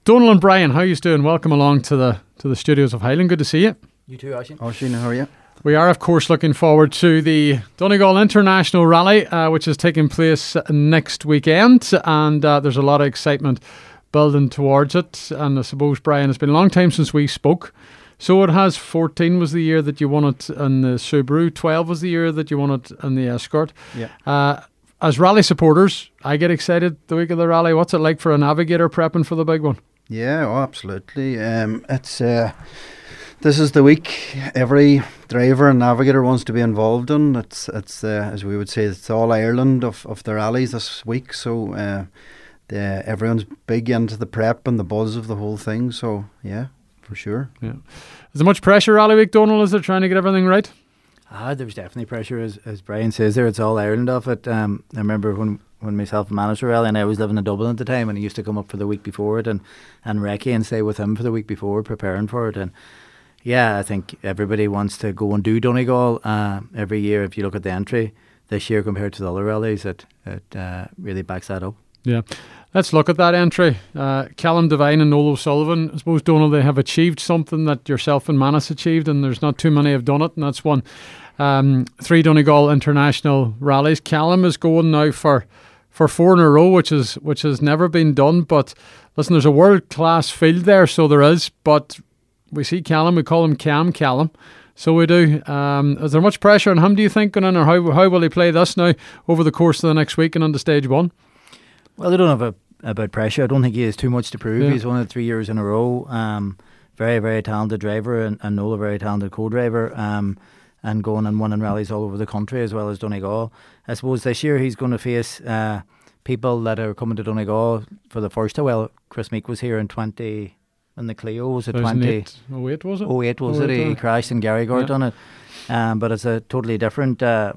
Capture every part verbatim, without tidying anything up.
Donal and Brian, how you doing? Welcome along to the to the studios of Highland. Good to see you. You too, Oisín. Oisín, how are you? We are, of course, looking forward to the Donegal International Rally, uh, which is taking place next weekend, and uh, there's a lot of excitement building towards it. And I suppose, Brian, it's been a long time since we spoke. So it has. fourteen was the year that you won it in the Subaru. twelve was the year that you won it in the Escort. Yeah. Uh, as rally supporters, I get excited the week of the rally. What's it like for a navigator prepping for the big one? Yeah, oh, absolutely. Um, it's uh, this is the week every driver and navigator wants to be involved in. It's it's uh, as we would say, it's all Ireland of, of the rallies this week. So uh, the, everyone's big into the prep and the buzz of the whole thing. So yeah, for sure. Yeah. Is there much pressure rally week, Donal? Is there trying to get everything right? Ah, there's definitely pressure, as as Brian says there. It's all Ireland of it. Um, I remember when. when myself and manager rally, and I was living in Dublin at the time, and he used to come up for the week before it and, and recce and stay with him for the week before, preparing for it. And yeah, I think everybody wants to go and do Donegal uh, every year. If you look at the entry this year compared to the other rallies, it, it uh, really backs that up. Yeah. Let's look at that entry. Uh, Callum Devine and Noel O'Sullivan. I suppose, Donal, they have achieved something that yourself and Manus achieved, and there's not too many have done it, and that's one. Um, three Donegal International rallies. Callum is going now for for four in a row, which is which has never been done. But listen, there's a world class field there, so there is. But we see Callum, we call him Cam Callum, so we do. Um, is there much pressure on him, do you think, going in, or how how will he play this now over the course of the next week and on the stage one? Well, I don't have a about pressure. I don't think he has too much to prove. Yeah. He's won it three years in a row. Um, very very talented driver, and, and Noel a very talented co-driver. Um, and going and winning rallies all over the country as well as Donegal. I suppose this year he's going to face uh, people that are coming to Donegal for the first time. Well, Chris Meek was here in twenty, in the Clio, was it twenty? oh eight was it? oh eight was oh it? eight, He uh, crashed in Garrigard yeah. on it. Um, but it's a totally different uh,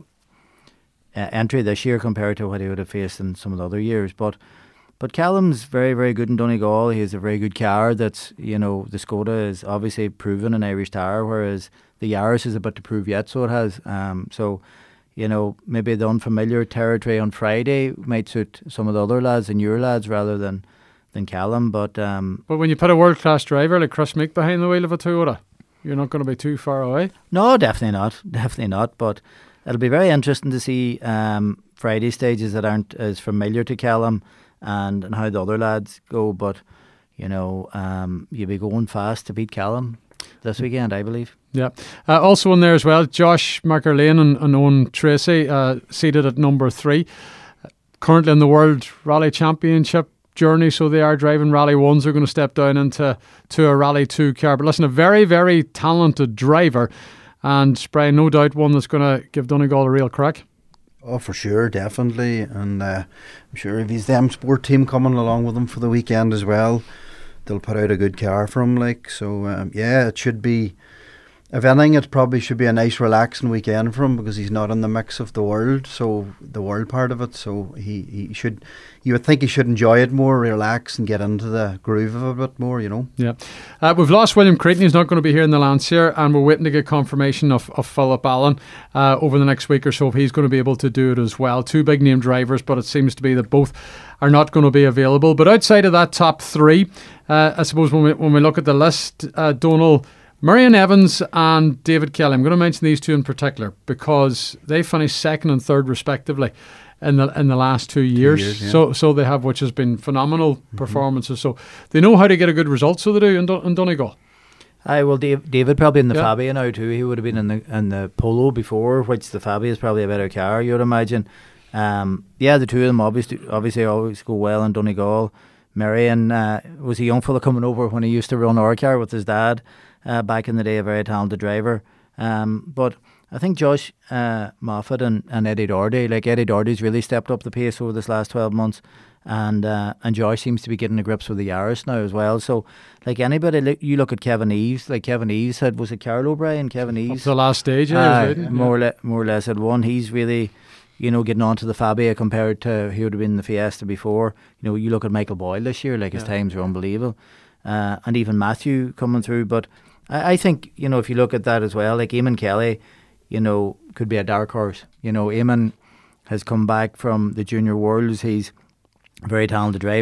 uh, entry this year compared to what he would have faced in some of the other years. But But Callum's very, very good in Donegal. He has a very good car that's, you know, the Skoda is obviously proven an Irish tire, whereas the Yaris is a bit to prove yet, so it has. Um, so, you know, maybe the unfamiliar territory on Friday might suit some of the other lads and your lads rather than, than Callum. But um, but when you put a world class driver like Chris Meek behind the wheel of a Toyota, you're not going to be too far away. no, definitely not. Definitely not. But it'll be very interesting to see um, Friday stages that aren't as familiar to Callum and, and how the other lads go. But, you know, um, you'll be going fast to beat Callum this weekend, I believe. Yeah. Uh, also in there as well, Josh McErlane and, and Owen Tracy, uh, seated at number three. Uh, currently in the World Rally Championship journey, so they are driving Rally ones. They're going to step down into to a Rally two car. But listen, a very, very talented driver, and Brian, no doubt one that's going to give Donegal a real crack. Oh, for sure, definitely. And uh, I'm sure if he's the M Sport team coming along with him for the weekend as well, they'll put out a good car for him. Like, so um, yeah, it should be, if anything, it probably should be a nice relaxing weekend for him because he's not in the mix of the world, so the world part of it. So he, he should, you would think he should enjoy it more, relax and get into the groove of it a bit more, you know. Yeah. Uh, we've lost William Creighton. He's not going to be here in the Lancia, and we're waiting to get confirmation of, of Philip Allen uh, over the next week or so if he's going to be able to do it as well. Two big name drivers, but it seems to be that both are not going to be available. But outside of that top three, uh, I suppose when we, when we look at the list, uh, Donal, Marion Evans and David Kelly, I'm going to mention these two in particular because they finished second and third respectively in the in the last two years. Two years, yeah. So so they have, which has been phenomenal mm-hmm. performances. So they know how to get a good result. So they do in, Don- in Donegal. Aye, well, Dave, David probably in the Yeah. Fabia now too. He would have been in the in the Polo before, which the Fabia is probably a better car, you would imagine. Um, yeah, the two of them obviously obviously always go well in Donegal. Marion uh, was a young fella coming over when he used to run our car with his dad. Uh, back in the day, a very talented driver. Um, but I think Josh uh, Moffat and, and Eddie Doherty, like Eddie Doherty's really stepped up the pace over this last twelve months. And uh, and Josh seems to be getting the grips with the Yaris now as well. So, like anybody, like you look at Kevin Eves, like Kevin Eves had, was it Carlo O'Brien? Kevin Up Eves? to the last stage, yeah. Uh, he was leading, more, yeah. le- more or less had won. He's really, you know, getting onto the Fabia compared to he would have been in the Fiesta before. You know, you look at Michael Boyle this year, like his Yeah. times are unbelievable. Uh, and even Matthew coming through. But I, I think, you know, if you look at that as well, like Eamon Kelly, you know, could be a dark horse. You know, Eamon has come back from the Junior Worlds. He's a very talented driver,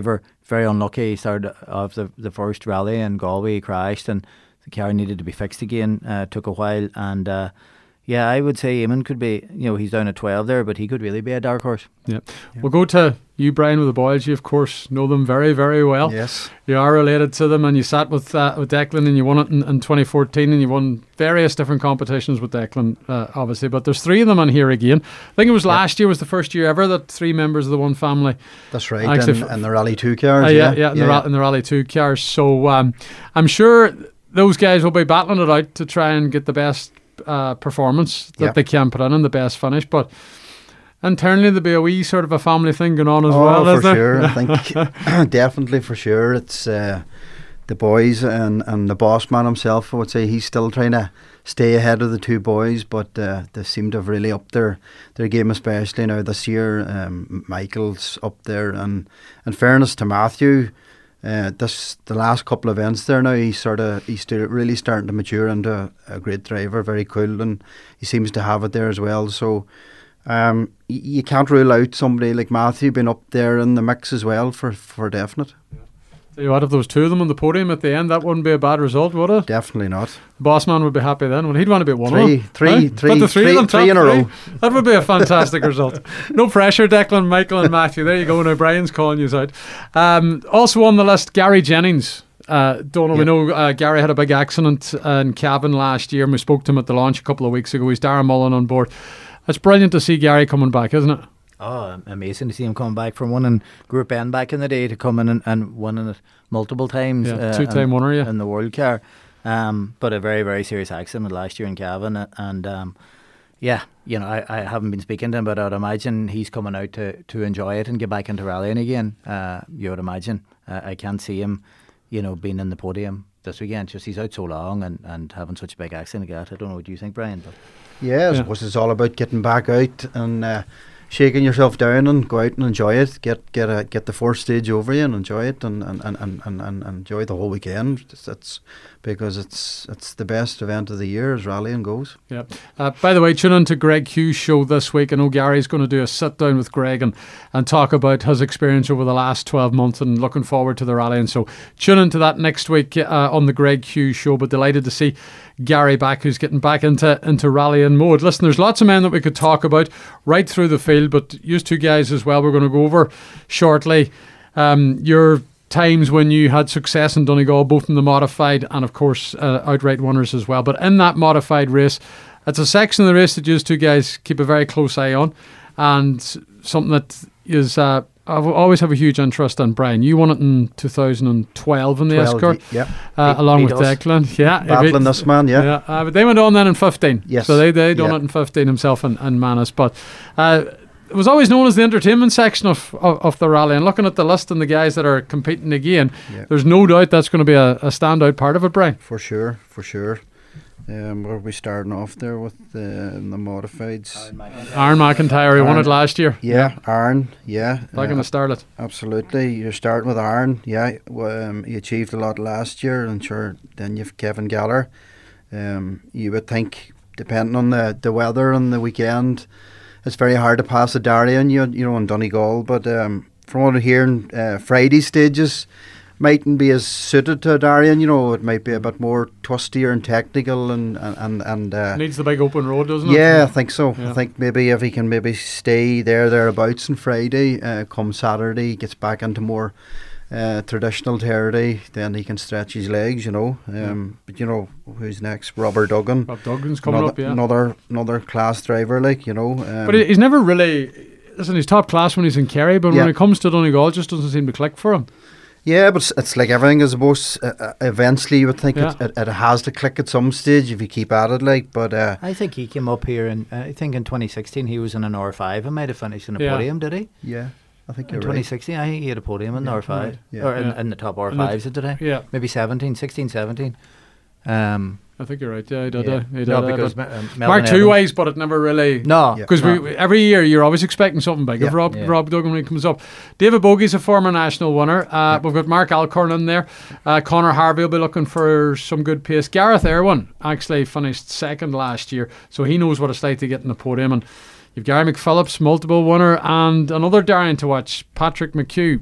very unlucky. He started off the, the first rally in Galway, he crashed, and the car needed to be fixed again. Uh, took a while, and uh, yeah, I would say Eamon could be, you know, he's down at twelve there, but he could really be a dark horse. Yeah. yeah. We'll go to you, Brian, with the Boyles. You, of course, know them very, very well. Yes. You are related to them, and you sat with uh, with Declan, and you won it in, in twenty fourteen, and you won various different competitions with Declan, uh, obviously. But there's three of them on here again. I think it was last yeah. year was the first year ever that three members of the one family. That's right, actually, and, and the Rally two cars. Uh, yeah, yeah, yeah, in, yeah. The, in the Rally two cars. So um, I'm sure those guys will be battling it out to try and get the best uh, performance that yeah. they can put in and the best finish. But internally, there'll be a wee sort of a family thing going on as oh, well. Oh, isn't for there? sure. I think definitely for sure. It's uh, the boys and, and the boss man himself. I would say he's still trying to stay ahead of the two boys, but uh, they seem to have really upped their, their game, especially now this year. Um, Michael's up there, and in fairness to Matthew, uh, this the last couple of events there now, he's sort of he's still really starting to mature into a, a great driver, very cool, and he seems to have it there as well. So. Um, y- you can't rule out somebody like Matthew being up there in the mix as well for, for definite. So you out of those two of them on the podium at the end, that wouldn't be a bad result, would it? Definitely not. The boss man would be happy then. Well, he'd want to be at one three, of them. three, right? three, Put the three, three, of them three in a row. That would be a fantastic result. No pressure, Declan, Michael and Matthew. There you go. Now Brian's calling you out. Um, also on the list, Gary Jennings. Uh, don't know, yep. We know uh, Gary had a big accident in Cavan last year, and we spoke to him at the launch a couple of weeks ago. He's Darren Mullen on board. It's brilliant to see Gary coming back, isn't it? Oh, amazing to see him coming back from winning Group N back in the day to come in and, and winning it multiple times. Yeah, uh, two-time winner, yeah. In the World Car. Um, but a very, very serious accident last year in Cavan. And um, yeah, you know, I, I haven't been speaking to him, but I would imagine he's coming out to, to enjoy it and get back into rallying again. Uh, you would imagine. Uh, I can't see him, you know, being in the podium this weekend. Just he's out so long and, and having such a big accident. I don't know what you think, Brian. But yeah, I yeah. suppose it's all about getting back out and uh, shaking yourself down and go out and enjoy it. Get get a, get the fourth stage over you and enjoy it, and, and, and, and, and, and enjoy the whole weekend. That's because it's it's the best event of the year as rallying goes. Yeah. Uh, by the way, tune in to Greg Hughes' show this week. I know Gary's going to do a sit down with Greg and, and talk about his experience over the last twelve months, and looking forward to the rallying. So tune into that next week uh, on the Greg Hughes show. But delighted to see Gary back, who's getting back into into rallying mode. Listen, there's lots of men that we could talk about right through the field, but you two guys as well, we're going to go over shortly. Um, your times when you had success in Donegal, both in the modified and of course uh, outright winners as well. But in that modified race, it's a section of the race that you two guys keep a very close eye on, and something that is uh, I always have a huge interest in. Brian, you won it in two thousand twelve in the Escort, yeah, uh, beat, along beat with us. Declan. Yeah, battling this man, yeah. yeah uh, but they went on then in fifteen. Yes, so they they done yeah. it in fifteen himself and, and Manus. But uh, it was always known as the entertainment section of, of, of the rally. And looking at the list and the guys that are competing again, yeah. there's no doubt that's going to be a, a standout part of it, Brian. For sure, for sure. Um, where are we starting off there with the, the modifieds? Aaron McIntyre, he won it last year. Yeah, Aaron, yeah. Back uh, in the starlet. Absolutely. You're starting with Aaron, yeah. Um, he achieved a lot last year, and sure, then you've Kevin Galler. Um, you would think, depending on the, the weather on the weekend, it's very hard to pass a Darien, you, you know, in Donegal, but um, from what I'm hearing, uh, Friday stages mightn't be as suited to Darien, you know, it might be a bit more twistier and technical and and, and uh, needs the big open road, doesn't yeah, it? Yeah, I think so. Yeah. I think maybe if he can maybe stay there, thereabouts on Friday, uh, come Saturday, gets back into more uh, traditional territory, then he can stretch his legs, you know. Um, yeah. But you know, who's next? Robert Duggan. Rob Duggan's coming another, up, yeah. Another, another class driver, like, you know. Um, but he's never really, listen, he's top class when he's in Kerry, but yeah. when it comes to Donegal, it just doesn't seem to click for him. Yeah, but it's, it's like everything, I suppose. Uh, eventually, you would think yeah. it, it, it has to click at some stage if you keep at it, like. But uh, I think he came up here, and uh, I think in twenty sixteen he was in an R five and might have finished in a yeah. podium, did he? Yeah, I think in you're twenty sixteen, right. I think he had a podium in yeah, the R five, right. yeah. or in, yeah. in the top R fives today. Yeah, maybe seventeen, sixteen, seventeen. Um, I think you're right. Yeah, he did. Yeah. Uh, he did no, uh, because but um, Mark two ways, but it never really. No, because yeah. no. we every year you're always expecting something big. Yeah. If Rob yeah. Rob Duggan when he comes up, David Bogey's a former national winner. Uh, yeah. We've got Mark Alcorn in there. Uh, Conor Harvey will be looking for some good pace. Gareth Irwin actually finished second last year, so he knows what it's like to get in the podium. And you've Gary McPhillips, multiple winner, and another Darien to watch, Patrick McHugh.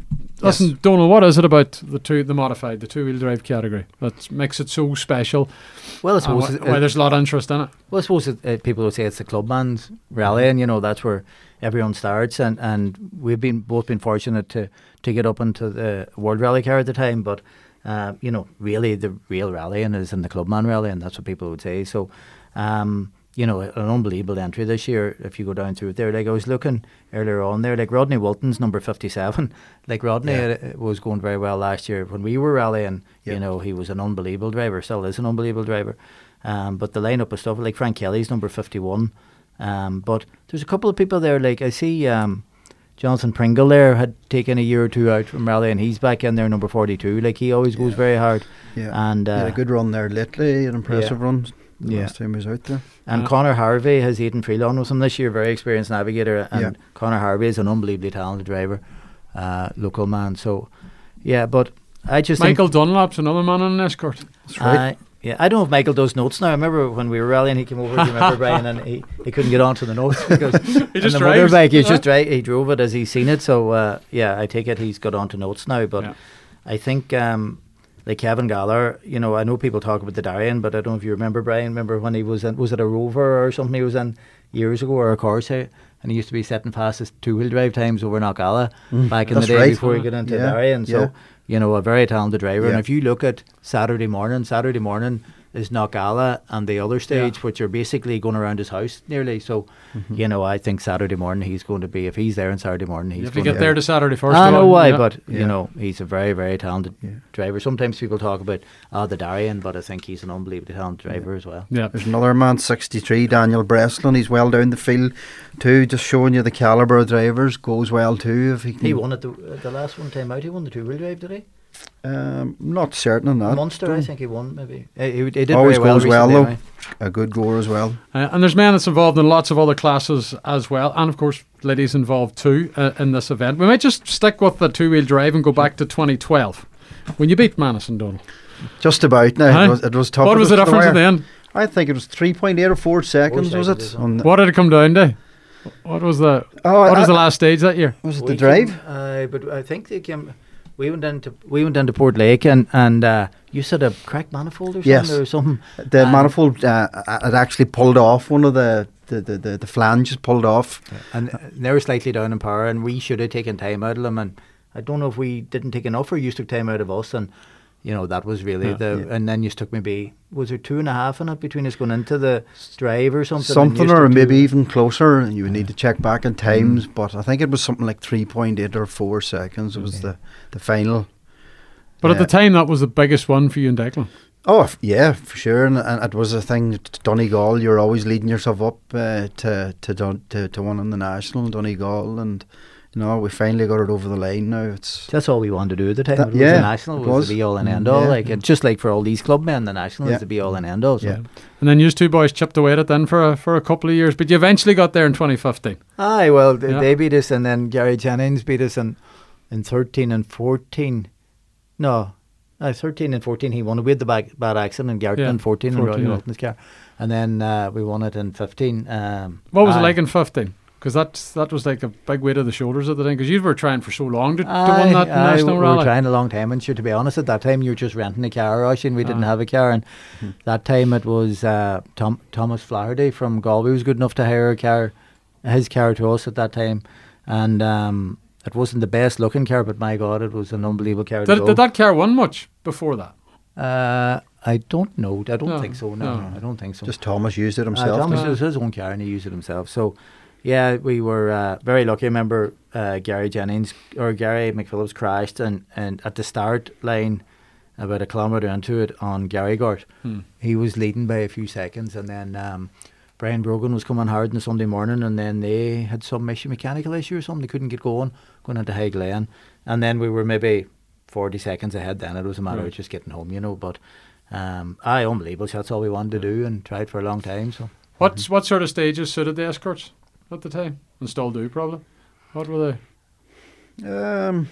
Listen, Yes. Donal, what is it about the two, the modified, the two-wheel drive category that makes it so special? Well, I And suppose wh- it- why there's a lot of interest in it. Well, I suppose it, uh, people would say it's the clubman's rally, and you know that's where everyone starts. And, and we've been both been fortunate to, to get up into the World Rally Car at the time, but uh, you know, really the real rallying is in the clubman rally, and that's what people would say. So, um, you know, an unbelievable entry this year. If you go down through it there, like I was looking earlier on there, like Rodney Wilton's number fifty-seven. Like Rodney Yeah. uh, was going very well last year when we were rallying. Yeah. You know, he was an unbelievable driver, still is an unbelievable driver. Um, but the lineup of stuff like Frank Kelly's number fifty-one. Um, but there's a couple of people there. Like I see um, Jonathan Pringle there had taken a year or two out from rally, and he's back in there number forty-two. Like he always goes Yeah. very hard. Yeah, And he uh, had a good run there lately, an impressive yeah. run. The Yeah. last time he was out there. And Yeah. Connor Harvey has Aidan Freelon with him this year, very experienced navigator. And Yeah. Connor Harvey is an unbelievably talented driver, uh, local man. So, yeah, but I just Michael Dunlap's another man on an escort. That's think, right. uh, yeah, I don't know if Michael does notes now. I remember when we were rallying, he came over. Do you remember Brian? And he, he couldn't get onto the notes because He just on the drives. motorbike he Yeah. just dri- he drove it as he's seen it. So uh, yeah, I take it he's got onto notes now. But Yeah. I think um, like Kevin Gallagher, you know, I know people talk about the Darien, but I don't know if you remember Brian. Remember when he was in, was it a Rover or something he was in years ago, or a Corsair, and he used to be setting fastest two wheel drive times over Knockalla Mm, back in that's the day right. before he got into Yeah, Darien. So yeah. you know, a very talented driver. And Yeah. if you look at Saturday morning, Saturday morning is Knockalla and the other stage, Yeah. which are basically going around his house nearly. So, Mm-hmm. you know, I think Saturday morning he's going to be, if he's there on Saturday morning, he's If you going get to Yeah. there to Saturday first. I of know all, why, yeah. but Yeah. you know, he's a very, very talented Yeah. driver. Sometimes people talk about ah the Darien, but I think he's an unbelievably talented driver as well. Yeah. There's another man, sixty-three, Daniel Breslin. He's well down the field too, just showing you the calibre of drivers. Goes well too. If he can, He won it the, uh, the last one time out. He won the two wheel drive, did he? Um, not certain on that. Munster, I think he won. Maybe he, he, he did Always very well. goes well, recently, though. anyway. A good goer as well. Uh, and there's men that's involved in lots of other classes as well, and of course ladies involved too uh, in this event. We might just stick with the two-wheel drive and go back to twenty twelve when you beat Manison, Donal. Just about now. Aye. It was, it was tough. What It was the to difference wire. at the end? I think it was three point eight or four seconds, was seconds, it? isn't it? On the, What did it come down to? What was the oh, what I- was the last stage that year? was it We the drive? came, uh, but I think they came. We went into we went into Port Lake and and uh, you said a cracked manifold or something Yes. or something. The Um, manifold uh, had actually pulled off. One of the the, the, the, the flanges pulled off. and uh, they were slightly down in power, and we should have taken time out of them. And I don't know if we didn't take enough or you took time out of us. And you know that was really Yeah. the. Yeah. And then you took maybe was there two and a half in it between us going into the drive or something. and Something yous or took maybe two- even closer. And you would need to check back in times, Mm. but I think it was something like three point eight or four seconds. It was Okay. the, the final. But at Yeah. the time, that was the biggest one for you in Declan. Oh, f- yeah, for sure. And, and it was a thing, t- Donegal, you're always leading yourself up uh, to, to, Dun- to to one in the national, Donegal. And, you know, we finally got it over the line now. It's That's all we wanted to do at the time. That- it was yeah, the national it was, was. the be all and Mm, end all. yeah. Like and just like for all these club men, the national Yeah. is the be all and end all. So. Yeah. And then you two boys chipped away at it then for a, for a couple of years, but you eventually got there in twenty fifteen. Aye, well, th- Yeah. they beat us, and then Gary Jennings beat us in, in thirteen and fourteen. No, uh, thirteen and fourteen he won it. We had the bad, bad accident in Garton Yeah, in fourteen, in fourteen, Roy yeah. Norton's car. And then uh, we won it in fifteen. Um, What was it aye. like in fifteen? Because that that was like a big weight of the shoulders at the time. Because you were trying for so long to, to Aye, win that aye, national we rally. were trying a long time, and sure, to be honest, at that time you were just renting a car, Rosh, and we didn't Aye. have a car. And Hmm. that time it was uh, Tom, Thomas Flaherty from Galway was good enough to hire a car, his car to us at that time, and um, it wasn't the best looking car, but my God, it was an unbelievable car. to Did, go. did that car win much before that? Uh, I don't know. I don't No, think so. No, no. I don't think so. just Thomas used it Uh, himself. Thomas no? was his own car and he used it himself. So, yeah, we were uh, very lucky. I remember uh, Gary Jennings or Gary McPhillips crashed and, and at the start line, about a kilometre into it on Gary Gort, Hmm. he was leading by a few seconds, and then um, Brian Brogan was coming hard on the Sunday morning, and then they had some issue, mechanical issue or something. They couldn't get going, going into High Glen, and then we were maybe forty seconds ahead. Then it was a matter Right. of just getting home, you know. But um, aye, unbelievable. So that's all we wanted to do, and tried for a long time. So What's, What sort of stages suited the escorts at the time? And still do, probably. What were they? Um,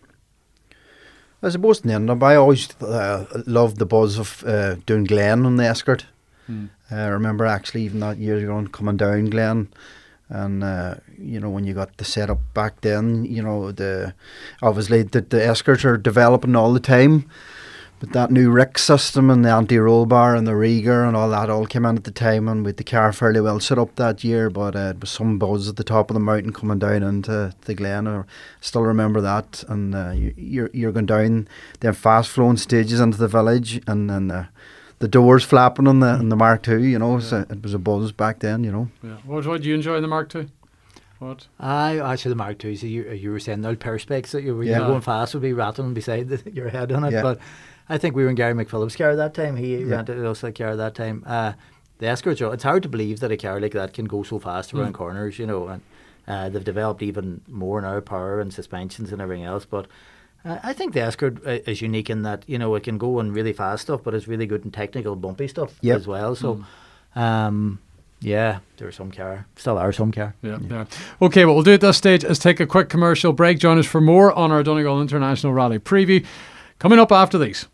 I suppose in the end, I always uh, loved the buzz of uh, doing Glen on the escort. Hmm. Uh, I remember actually even that year ago coming down Glen, And uh, you know, when you got the setup back then, you know, the obviously the, the Escorts are developing all the time, but that new Rick system and the anti-roll bar and the Rieger and all that all came in at the time, and with the car fairly well set up that year. But uh, it was some buzz at the top of the mountain coming down into the Glen. I still remember that. And uh, you, you're you're going down them fast flowing stages into the village, and then. Uh, The doors flapping on the on the Mark two, you know, yeah. So it was a buzz back then, you know. Yeah. What what do you enjoy in the Mark two? What? I actually the Mark two. So you you were saying the old perspex that you were yeah. going fast would be rattling beside the, your head on it, yeah. but I think we were in Gary McPhillips' car that time. He yeah. rented us a car that time. Uh, the Escorts, it's hard to believe that a car like that can go so fast around mm. corners, you know, and uh, they've developed even more now, power and suspensions and everything else, but. Uh, I think the Escort uh, is unique in that, you know, it can go on really fast stuff, but it's really good in technical bumpy stuff yep. as well. So, mm. um, yeah, there's some car. Still are some car. Yeah, yeah. yeah. Okay, what we'll do at this stage is take a quick commercial break. Join us for more on our Donegal International Rally preview coming up after these.